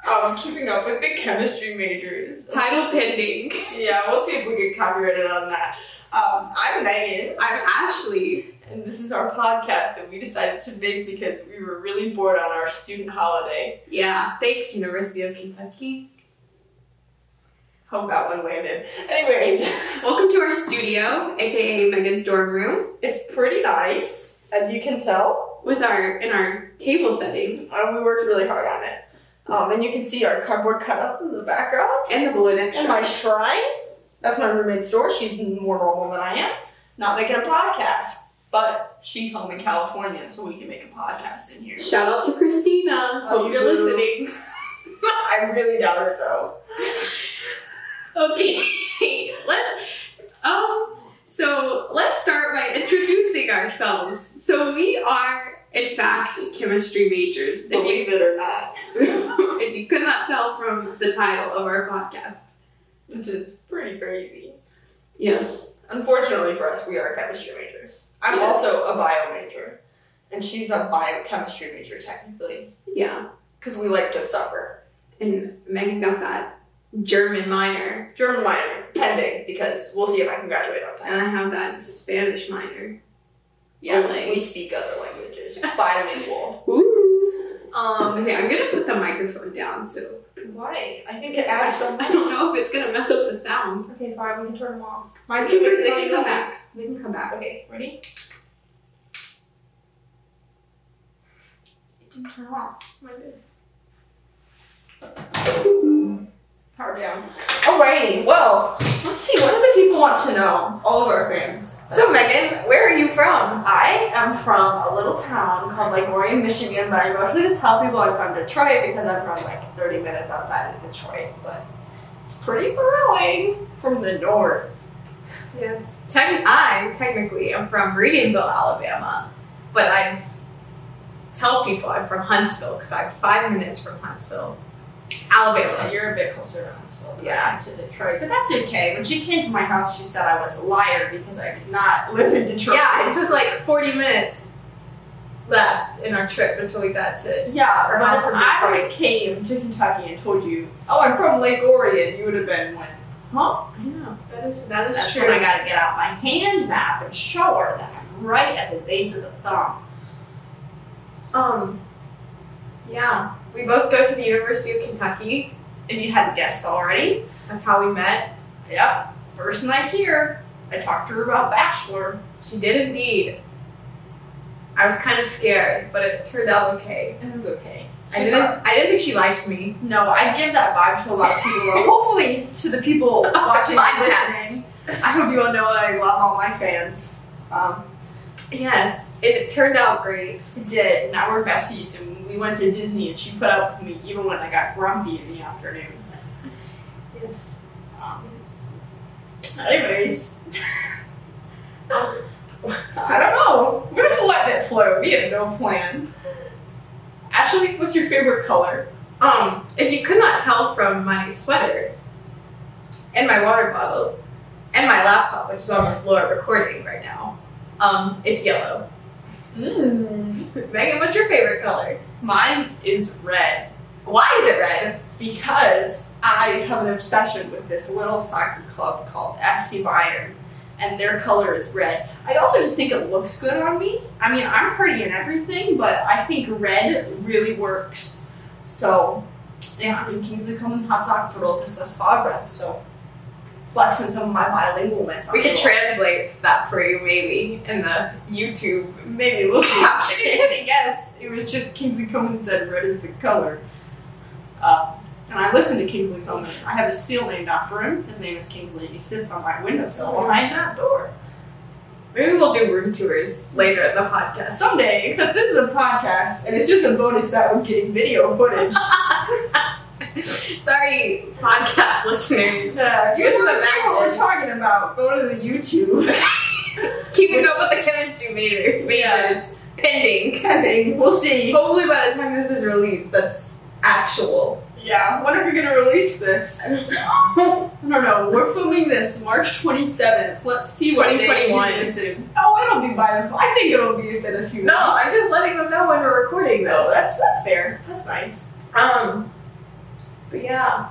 Keeping up with the chemistry majors. Title pending. Yeah, we'll see if we get copyrighted on that. I'm Megan. I'm Ashley. And this is our podcast that we decided to make because we were really bored on our student holiday. Yeah, thanks, University of Kentucky. Hope that one landed. Anyways, welcome to our studio, aka Megan's dorm room. It's pretty nice, as you can tell. In our table setting. We worked really hard on it. And you can see our cardboard cutouts in the background. And the balloon extra. And my shrine. That's my roommate's door. She's more normal than I am. Not making a podcast. But she's home in California, so we can make a podcast in here. Shout out to Christina. Hope you're listening. I really doubt her, though. Okay. So let's start by introducing ourselves. So we are, in fact, chemistry majors. Believe it or not. If you could not tell from the title of our podcast. Which is pretty crazy. Yes. Unfortunately for us, we are chemistry majors. I'm also a bio major. And she's a biochemistry major, technically. Yeah. Because we like to suffer. And Megan got that German minor. German minor, pending, because we'll see if I can graduate on time. And I have that Spanish minor. Yeah, we speak other languages. Bilingual. Ooh. Okay, I'm gonna put the microphone down, so. Why? I think it adds so much. I don't know if it's gonna mess up the sound. Okay, fine, we can turn them off. They can come back. They can come back. Okay, ready? It didn't turn off. Why did it? Power down. Alrighty, well, let's see, what do the people want to know? All of our fans. So Megan, where are you from? I am from a little town called Lake Orion, Michigan, but I mostly just tell people I'm from Detroit because I'm from like 30 minutes outside of Detroit, but it's pretty thrilling from the north. Yes. I technically am from Readingville, Alabama, but I tell people I'm from Huntsville because I'm 5 minutes from Huntsville, Alabama. You're a bit closer to Huntsville than I am to Detroit, but that's okay. When she came to my house, she said I was a liar because I did not live in Detroit. Yeah, it took like 40 minutes left in our trip until we got to our house. When I came to Kentucky and told you, oh, I'm from Lake Orion, you would have been when, huh? I know, that's That's true. when I gotta get out my hand map and show her that I'm right at the base of the thumb. Yeah, we both go to the University of Kentucky. If you hadn't guessed already, That's how we met. yep, first night here, I talked to her about Bachelor. She did indeed. I was kind of scared, but it turned out okay. It was okay. I didn't think she liked me. No, I give that vibe to a lot of people. Hopefully, to the people watching and Podcast. listening, I hope you all know that I love all my fans. Yes, it turned out great. It did. Now we're besties, and we went to Disney, and she put up with me even when I got grumpy in the afternoon. Yes. Anyways, I don't know. We're just letting it flow. We had no plan. Ashley, what's your favorite color? If you could not tell from my sweater and my water bottle and my laptop, which is on the floor recording right now, it's yellow. Megan, what's your favorite color? Mine is red. Why is it red? Because I have an obsession with this little soccer club called FC Bayern, and their color is red. I also just think it looks good on me. I mean, I'm pretty in everything, but I think red really works. So, yeah, I mean, Kingsley Coman hat sagt för allt das Farbe, so flexing some of my bilingualness. We could translate that for you, maybe, in the YouTube. Maybe we'll see. Caption. I guess it was just Kingsley Coman said red is the color. And I listen to Kingsley Coman. I have a seal named after him. His name is Kingsley. He sits on my windowsill behind that door. Maybe we'll do room tours later in the podcast. Someday, except this is a podcast, and it's just a bonus that we're getting video footage. Sorry, podcast listeners. You want to see what we're talking about, go to the YouTube. Keeping up with the chemistry majors. Yeah. Pending. We'll see. Hopefully by the time this is released, that's actual. Yeah, when are we going to release this? I don't know. We're filming this March 27th. Let's see what 2021. Oh, it'll be by the... I think it'll be within a few No, months. I'm just letting them know when we're recording this. No, that's fair. That's nice. But yeah.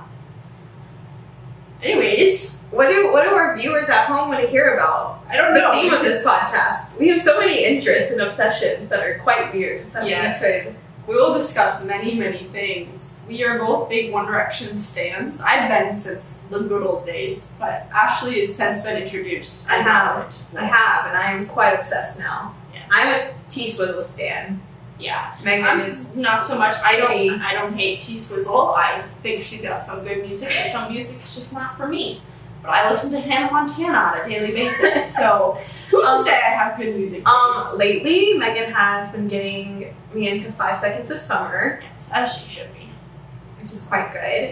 Anyways, What do our viewers at home want to hear about? I don't The know. theme of this podcast. We have so many interests and obsessions that are quite weird. That Yes. we could. We will discuss many, many things. We are both big One Direction stans. I've been since the good old days, but Ashley has since been introduced. I have, and I am quite obsessed now. Yes. I'm a T-Swizzle stan. Yeah. Megan I'm is not so much. I iffy. don't hate T Swizzle. I think she's got some good music, and some music is just not for me. But I listen to Hannah Montana on a daily basis, so who's to say I have good music taste? Lately, Megan has been getting me into 5 Seconds of Summer, Yes, as she should be. which is quite good.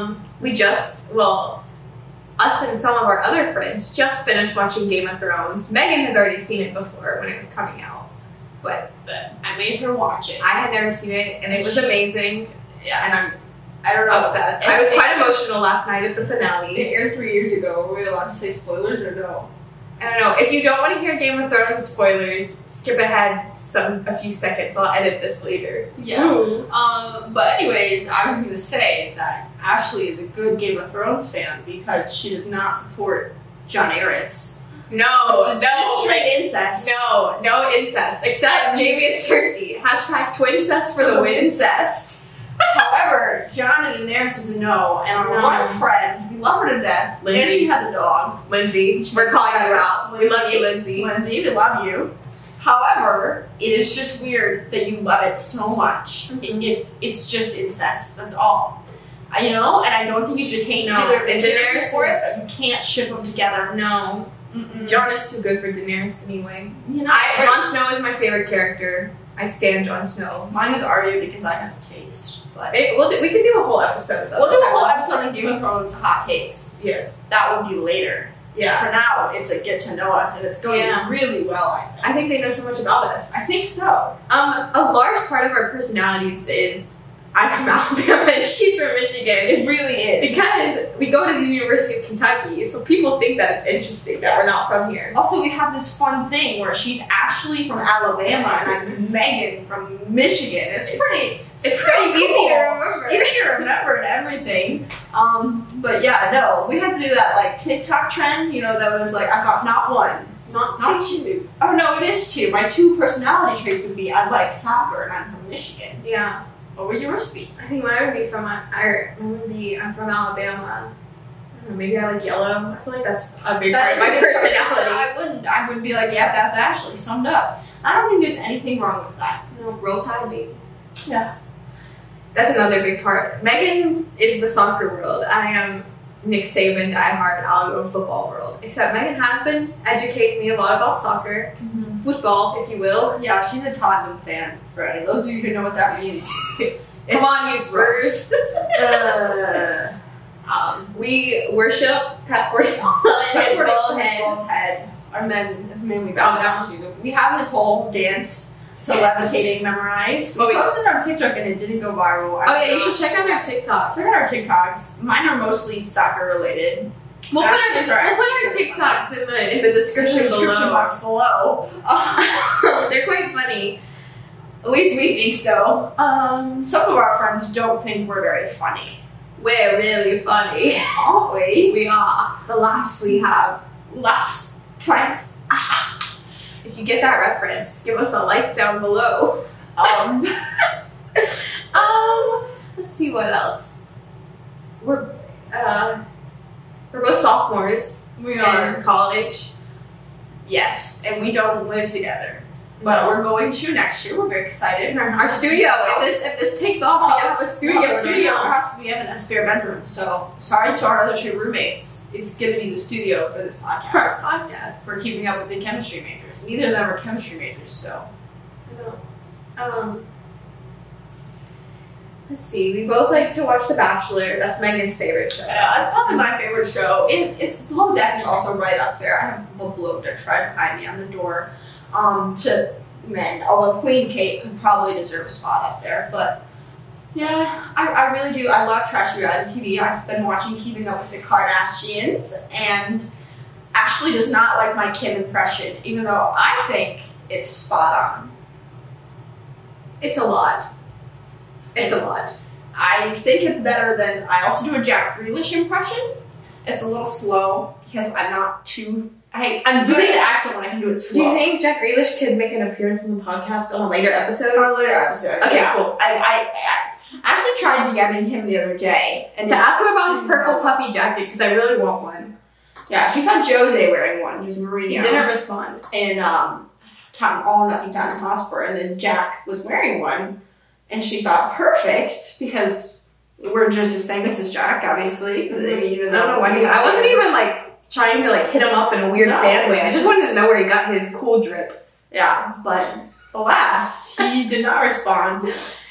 Us and some of our other friends just finished watching Game of Thrones. Megan has already seen it before when it was coming out, but But I made her watch it. I had never seen it, and it was amazing, Yes. and I don't know. I'm obsessed. I was quite emotional last night at the finale. It aired 3 years ago. Were we allowed to say spoilers or no? I don't know. If you don't want to hear Game of Thrones spoilers, skip ahead a few seconds. I'll edit this later. Yeah. But anyways, I was going to say that Ashley is a good Game of Thrones fan because she does not support John Aris. No, Just straight incest. no incest. Except Jamie and Cersei. Hashtag twincest for the win. Incest. However, John and Daenerys is a no, and our No. one friend, we love her to death, and Lindsay. she has a dog. Lindsay. We're calling her out. We love you, Lindsay. Lindsay, we love you. However, it is just weird that you love it so much. It's just incest. That's all. And I don't think you should hate No, either of the and characters Daenerys for it, but you can't ship them together. No. Mm-mm. John is too good for Daenerys anyway. You know, Jon Snow is my favorite character. I stand Jon Snow. mine is Arya because I have a taste. But We can do a whole episode though. we'll do a whole episode on Game of Thrones hot takes. Yes. That will be later. Yeah. For now, it's a get to know us, and it's going Yeah. really well, I think. I think they know so much about us. I think so. A large part of our personalities is I'm from Alabama and she's from Michigan. It really is. Because we go to the University of Kentucky, so people think that it's interesting that we're not from here. Also, we have this fun thing where she's Ashley from Alabama and I'm Megan from Michigan. It's pretty so pretty easy cool. to remember. Easy to remember and everything. But yeah, no, we had to do that like TikTok trend, that was like I got not one, not two. Oh no, it is two. My two personality traits would be I like soccer and I'm from Michigan. Yeah. What would yours be? I think mine would be I'm from Alabama. I don't know, maybe I like yellow. I feel like that's a big part of my personality. I wouldn't be like, yeah, that's Ashley, summed up. I don't think there's anything wrong with that. No, roll tide, baby. Yeah. That's another big part. Megan is the soccer world. I am Nick Saban diehard Alabama football world. Except Megan has been educating me a lot about soccer, football, if you will. Yeah, she's a Tottenham fan, for any those of you who know what that means. Come on, you Spurs. We worship Pep Guardiola and his bald head. Our men, as mainly bow down to. We have his whole dance to levitating memorized. We posted it on TikTok and it didn't go viral. Oh yeah, you should check out our TikTok. Check out our TikToks. Mine are mostly soccer related. We'll put our TikToks in the description box below. They're quite funny. At least we think so. Some of our friends don't think we're very funny. We're really funny. Aren't we? We are. The laughs we have. Laughs. Pranks. If you get that reference, give us a like down below. Let's see what else. We're both sophomores. We are in college. Yes, and we don't live together. But we're going to next year. We're very excited. Our studio. If this takes off, we have a studio. We have a spare bedroom. So sorry to our other two roommates. It's going to be the studio for this podcast. For keeping up with the chemistry majors. Neither of them are chemistry majors, so. Let's see. We both like to watch The Bachelor. That's Megan's favorite show. Yeah, it's probably my favorite show. It's Below Deck is also right up there. I have a Below Deck right behind me on the door. To men, although Queen Kate could probably deserve a spot up there, but yeah, I really do. I love trash reality TV. I've been watching Keeping Up with the Kardashians, and Ashley does not like my Kim impression, even though I think it's spot on. It's a lot. It's a lot. I think it's better than, I also do a Jack Grealish impression. It's a little slow because I'm not too, I'm good at the accent when I can do it slow. Do you think Jack Grealish could make an appearance on the podcast on a later episode? On a later episode. Okay, yeah. cool. I actually tried DMing him the other day. And to ask him about his purple puffy jacket, because I really want one. Yeah, she saw Jose wearing one. Jose Mourinho. He didn't respond. And All or Nothing Tottenham Hotspur, and then Jack was wearing one, and she thought perfect because we're just as famous as Jack, obviously. I don't know why. I wasn't even like trying to like hit him up in a weird fan way. I just wanted to know where he got his cool drip. Yeah, but alas, he did not respond.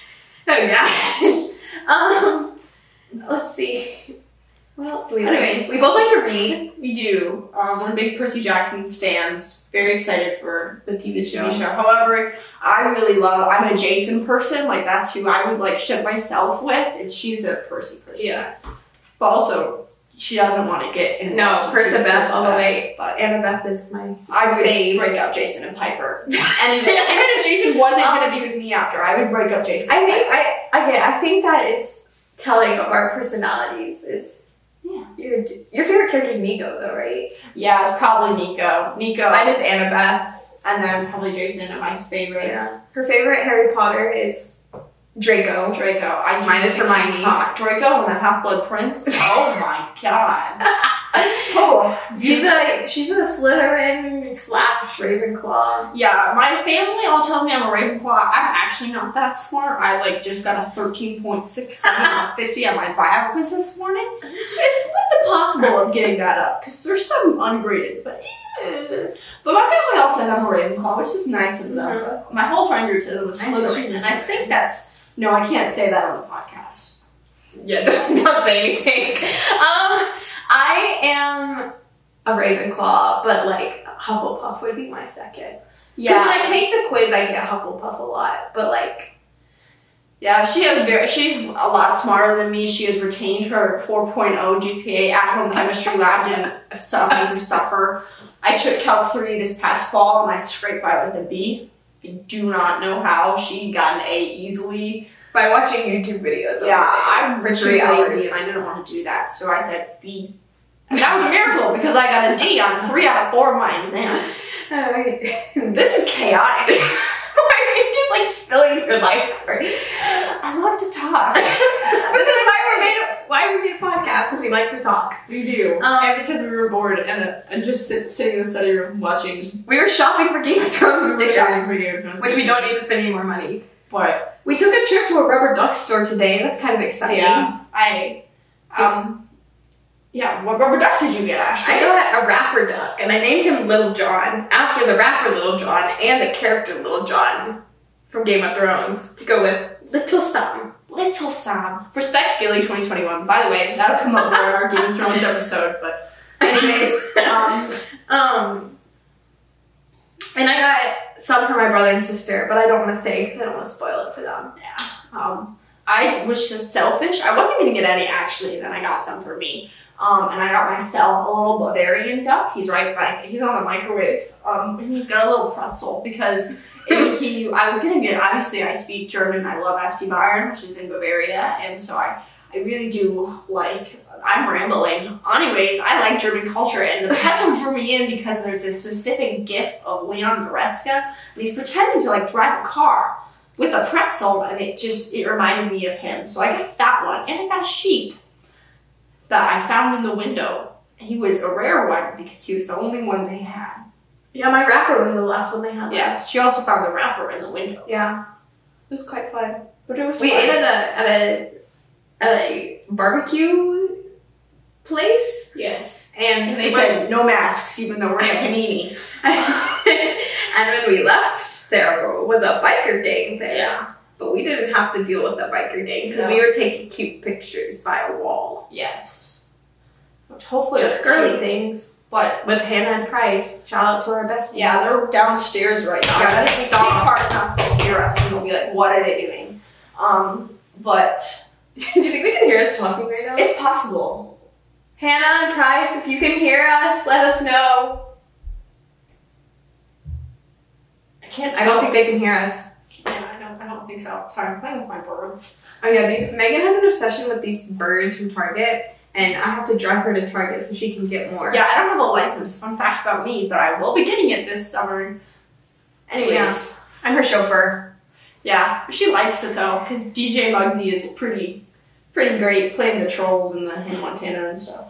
Oh gosh. Let's see. What else do we do? Anyways, we both like to read. We do. We're big Percy Jackson stans. Very excited for The TV show. However, I'm a Jason person. Like, that's who I would, like, ship myself with. And she's a Percy person. Yeah. But also, she doesn't want to get in. No, Percabeth all the way. But Annabeth is my I would fave. break up Jason and Piper. And even if Jason wasn't going to be with me after, I would break up Jason. I think that is telling of our personalities. Is your favorite character is Nico though, right? Yeah, it's probably Nico. Mine is Annabeth, and then probably Jason are my favorites. Yeah. Her favorite Harry Potter is Draco. Mine is Hermione. Draco and the Half-Blood Prince. Oh my god. Oh, she's a Slytherin / Ravenclaw. Yeah, my family all tells me I'm a Ravenclaw. I'm actually not that smart. I like just got a 13.67 out of 50 on my bio quiz this morning. It's with the possible of getting that up because there's some ungraded, but my family all says I'm a Ravenclaw, which is nice of them. Mm-hmm. But my whole friend group says I'm a Slytherin, and I think that's no, I can't say that on the podcast. Yeah, don't say anything. I am a Ravenclaw, but like Hufflepuff would be my second. Yeah. Because when I take the quiz, I get Hufflepuff a lot, but like. Yeah, she's a lot smarter than me. She has retained her 4.0 GPA at home chemistry lab, didn't make her suffer. I took Calc 3 this past fall and I scraped by with a B. I do not know how. She got an A easily. By watching YouTube videos. Yeah, I'm for too 3 hours. lazy and I didn't want to do that, so I said B. And that was a miracle because I got a D on 3 out of 4 of my exams. This is chaotic. Why are you just like spilling your life story? I love to talk. Why we made a podcast? Because we like to talk. We do. And because we were bored and just sitting in the study room watching. We were shopping for Game of Thrones stickers, which we don't need to spend any more money. But we took a trip to a rubber duck store today. That's kind of exciting. Yeah, what rubber ducks did you get, Ashley? I got a rapper duck, and I named him Little John after the rapper Little John and the character Little John from Game of Thrones to go with Little Sam. Little Sam. Respect Gilly 2021. By the way, that'll come up in our Game of Thrones episode, but anyways. And I got some for my brother and sister, but I don't want to say because I don't want to spoil it for them. Yeah. I was just selfish. I wasn't going to get any, actually, then I got some for me. And I got myself a little Bavarian duck. He's right by, he's on the microwave. And he's got a little pretzel because I was going to get, obviously I speak German. I love FC Bayern, which is in Bavaria. And so I really do like, I'm rambling. Anyways, I like German culture. And the pretzel drew me in because there's this specific gif of Leon Goretzka. And he's pretending to like drive a car with a pretzel. And it reminded me of him. So I got that one. And I got a sheep that I found in the window. He was a rare one because he was the only one they had. Yeah, my rapper was the last one they had. Yeah, she also found the rapper in the window. Yeah. It was quite fun. But it was We fun. ate at a barbecue place. Yes. And they said no masks even though we're in a panini. And when we left, there was a biker gang there. Yeah. But we didn't have to deal with the biker gang because we were taking cute pictures by a wall. Yes. Which hopefully just girly things. But with Hannah and Price, shout out to our besties. Yeah, they're downstairs right now. Yeah, it's stop hard enough to hear us and we'll be like, what are they doing? But do you think they can hear us talking right now? It's possible. Hannah and Price, if you can hear us, let us know. I can't. I don't think they can hear us. Yeah, I don't think so. Sorry, I'm playing with my birds. Oh yeah, Megan has an obsession with these birds from Target, and I have to drive her to Target so she can get more. Yeah, I don't have a license. Fun fact about me, but I will be getting it this summer. Anyways, Yeah. I'm her chauffeur. yeah, she likes it though, because DJ Muggsy is pretty great playing the trolls in the Hannah Montana and stuff.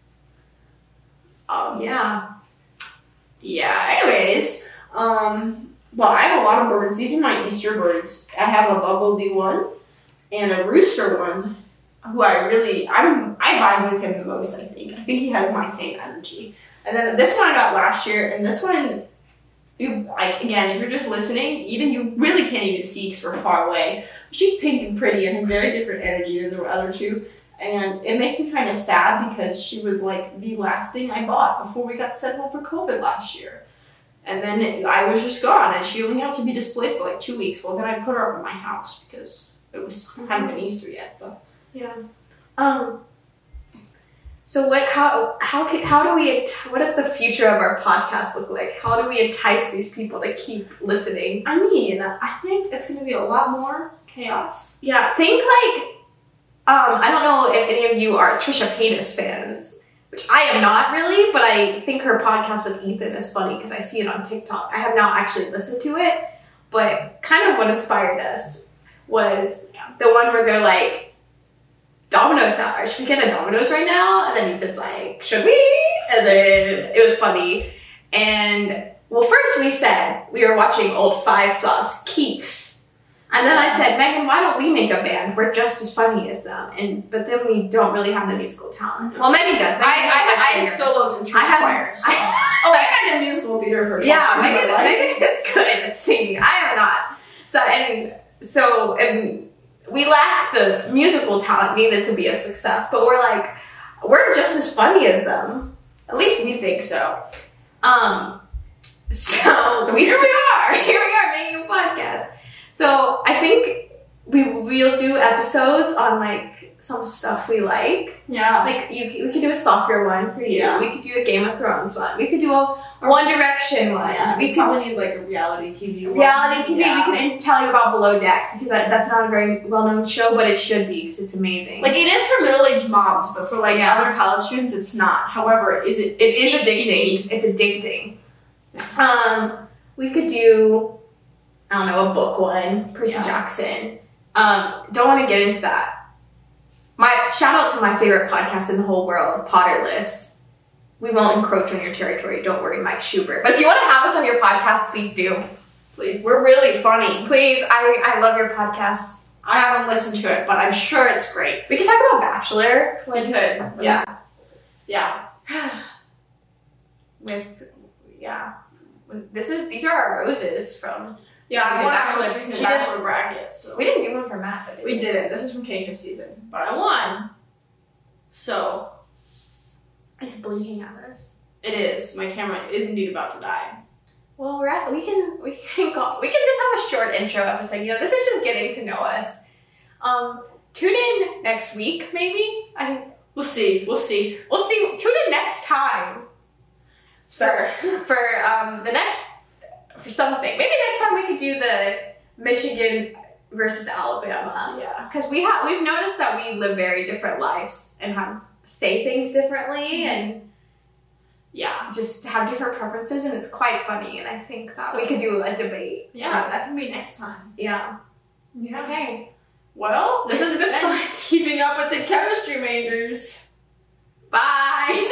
Yeah. Yeah. Anyways, well, I have a lot of birds. These are my Easter birds. I have a bumblebee one and a rooster one, who I vibe with him the most. I think he has my same energy. And then this one I got last year, and this one, you like again, if you're just listening, even you really can't even see because we're far away. She's pink and pretty and has very different energy than the other two. And it makes me kind of sad because she was like the last thing I bought before we got sent home for COVID last year. And then I was just gone, and she only had to be displayed for like 2 weeks. Well, then I put her up in my house because hadn't been Easter yet. But Yeah. So what does the future of our podcast look like? How do we entice these people to keep listening? I mean, I think it's going to be a lot more chaos. Yeah, think like, I don't know if any of you are Trisha Paytas fans, which I am not really, but I think her podcast with Ethan is funny because I see it on TikTok. I have not actually listened to it, but kind of what inspired us was the one where they're like, Domino's hour, should we get a Domino's right now? And then Ethan's like, should we? And then it was funny. And, well, first we said we were watching old Five Sauce Keeks. And then I said, Megan, why don't we make a band? We're just as funny as them. But then we don't really have the musical talent. Well, Megan does. I had solos in church choirs. So. I had a musical theater for 12 Yeah, years. Megan is good at singing. I am not. And we lack the musical talent needed to be a success, but we're just as funny as them. At least we think so. So here we are making a podcast. So I think we'll do episodes on like some stuff we like. Yeah. Like we could do a soccer one for you. Yeah. We could do a Game of Thrones one. We could do a One Direction one. Yeah. We could probably need like a reality TV one. reality TV. Yeah. We can tell you about Below Deck because that's not a very well-known show, but it should be because it's amazing. Like it is for middle-aged moms, but for like Yeah. other college students, it's not. However, it is addicting. It's addicting. We could do, I don't know, a book one, Percy Jackson. Don't want to get into that. My shout out to my favorite podcast in the whole world, Potterless. We won't encroach on your territory. Don't worry, Mike Schubert. But if you want to have us on your podcast, please do. Please, we're really funny. Please, I love your podcast. I haven't listened to it, but I'm sure it's great. We could talk about Bachelor. We could. Yeah. These are our roses from. Yeah, We I won did our Bachelor. most recent She did- Bachelor bracket, so. We didn't do one for Matt, but We didn't. This is from Tasia season, but I won. So It's blinking at us. it is. My camera is indeed about to die. Well, we can just have a short intro episode. This is just getting to know us. Tune in next week, maybe. I think We'll see. We'll see. Tune in next time for something. Maybe next time we could do the Michigan versus Alabama. Yeah. Because we've noticed that we live very different lives and say things differently and just have different preferences, and it's quite funny. And I think that we could do a debate. Yeah, that can be next time. Yeah. Yeah. Okay. Well, This has been keeping up with the chemistry majors. Bye.